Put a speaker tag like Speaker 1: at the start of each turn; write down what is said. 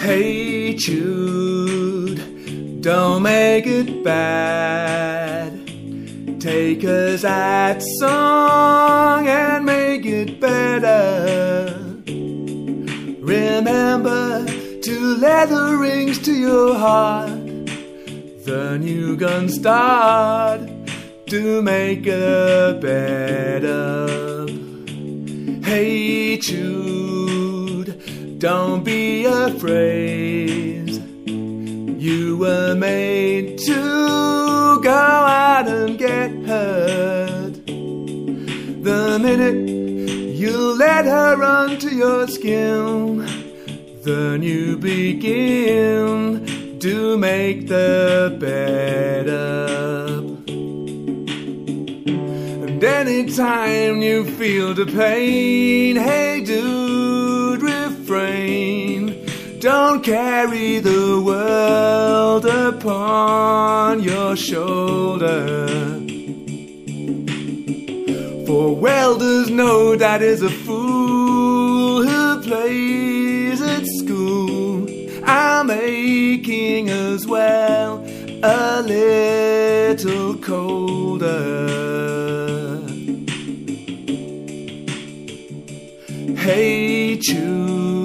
Speaker 1: Hey Jude, don't make it bad. Take a sad song and make it better. Remember to leather rings to your heart. The new gun start to make it better. Hey Jude, don't be afraid. You were made to go out and get hurt. The minute you let her onto your skin, then you begin to make the bed up. And anytime you feel the pain, hey dude, refrain. Don't carry the world upon your shoulder. For welders know that is a fool who plays at school. I'm aching as well, a little colder. Hey Jude,